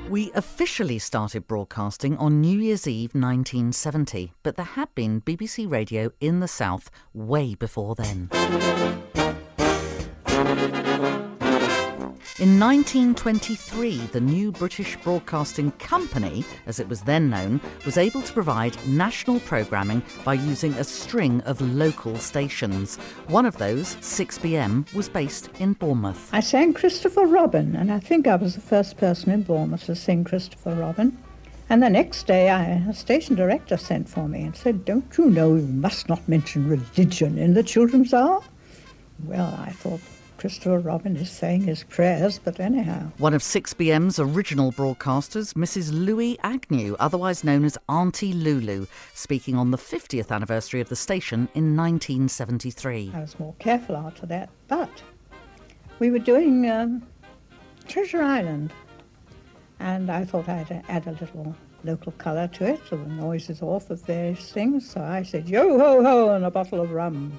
We officially started broadcasting on New Year's Eve 1970, but there had been BBC Radio in the South way before then. In 1923, the new British Broadcasting Company, as it was then known, was able to provide national programming by using a string of local stations. One of those, 6pm, was based in Bournemouth. I sang Christopher Robin, and I think I was the first person in Bournemouth to sing Christopher Robin. And the next day, a station director sent for me and said, "Don't you know you must not mention religion in the children's hour?" Well, I thought, Christopher Robin is saying his prayers, but anyhow. One of 6pm's original broadcasters, Mrs. Louis Agnew, otherwise known as Auntie Lulu, speaking on the 50th anniversary of the station in 1973. I was more careful after that, but we were doing Treasure Island, and I thought I'd add a little local colour to it, so the noises off of various things, so I said, "Yo-ho-ho," and a bottle of rum.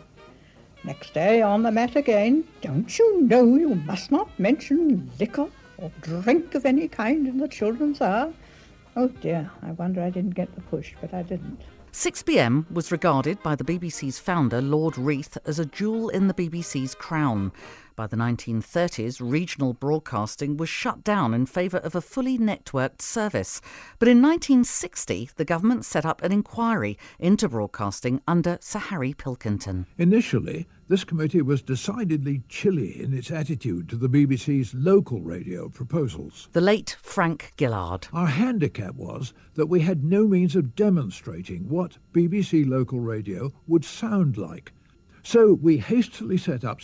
Next day, on the mat again, "Don't you know you must not mention liquor or drink of any kind in the children's hour?" Oh dear, I wonder I didn't get the push, but I didn't. 6pm was regarded by the BBC's founder, Lord Reith, as a jewel in the BBC's crown. By the 1930s, regional broadcasting was shut down in favour of a fully networked service. But in 1960, the government set up an inquiry into broadcasting under Sir Harry Pilkington. Initially, this committee was decidedly chilly in its attitude to the BBC's local radio proposals. The late Frank Gillard. Our handicap was that we had no means of demonstrating what BBC local radio would sound like. So we hastily set up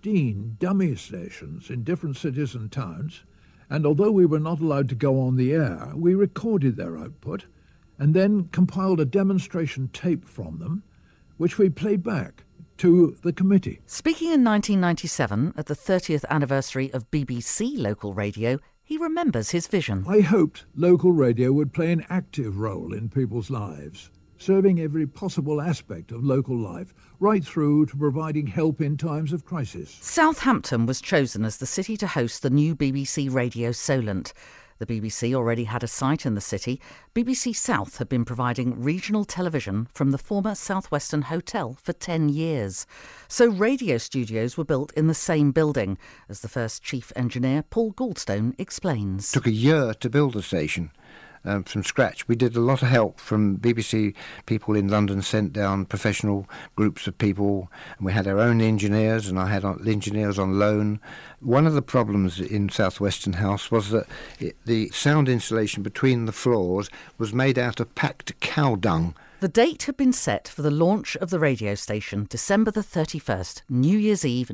16 dummy stations in different cities and towns, and although we were not allowed to go on the air, we recorded their output and then compiled a demonstration tape from them, which we played back to the committee. Speaking in 1997 at the 30th anniversary of BBC local radio, he remembers his vision. I hoped local radio would play an active role in people's lives, serving every possible aspect of local life, right through to providing help in times of crisis. Southampton was chosen as the city to host the new BBC Radio Solent. The BBC already had a site in the city. BBC South had been providing regional television from the former Southwestern Hotel for 10 years. So radio studios were built in the same building, as the first chief engineer, Paul Goldstone, explains. It took a year to build the station. From scratch. We did a lot of help from BBC people in London, sent down professional groups of people, and we had our own engineers, and I had engineers on loan. One of the problems in Southwestern House was that the sound insulation between the floors was made out of packed cow dung. The date had been set for the launch of the radio station, December the 31st, New Year's Eve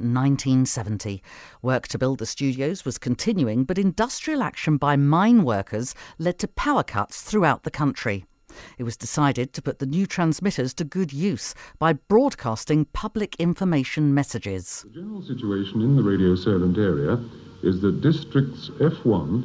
1970. Work to build the studios was continuing, but industrial action by mine workers led to power cuts throughout the country. It was decided to put the new transmitters to good use by broadcasting public information messages. The general situation in the Radio Solent area is that districts F1,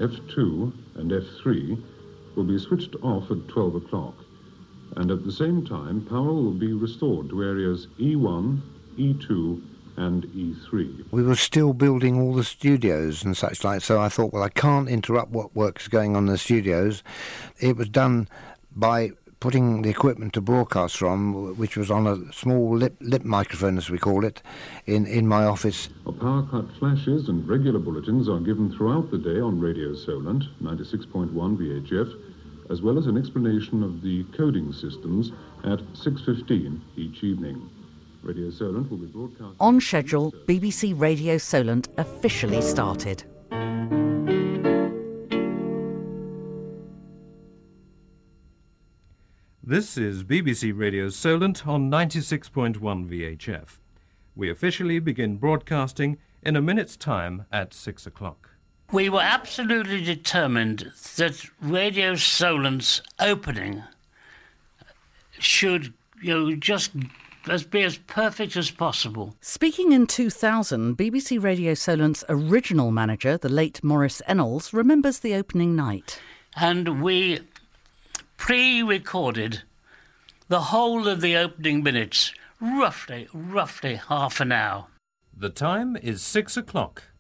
F2 and F3 will be switched off at 12 o'clock. And at the same time, power will be restored to areas E1, E2 and E3. We were still building all the studios and such like, so I thought, well, I can't interrupt what work's going on in the studios. It was done by putting the equipment to broadcast from, which was on a small lip microphone, as we call it, in my office. Power cut flashes and regular bulletins are given throughout the day on Radio Solent, 96.1 VHF, as well as an explanation of the coding systems at 6:15 each evening. Radio Solent will be broadcast... On schedule, BBC Radio Solent officially started. This is BBC Radio Solent on 96.1 VHF. We officially begin broadcasting in a minute's time at 6 o'clock. We were absolutely determined that Radio Solent's opening should, just be as perfect as possible. Speaking in 2000, BBC Radio Solent's original manager, the late Maurice Ennals, remembers the opening night. And we pre-recorded the whole of the opening minutes, roughly half an hour. The time is 6 o'clock.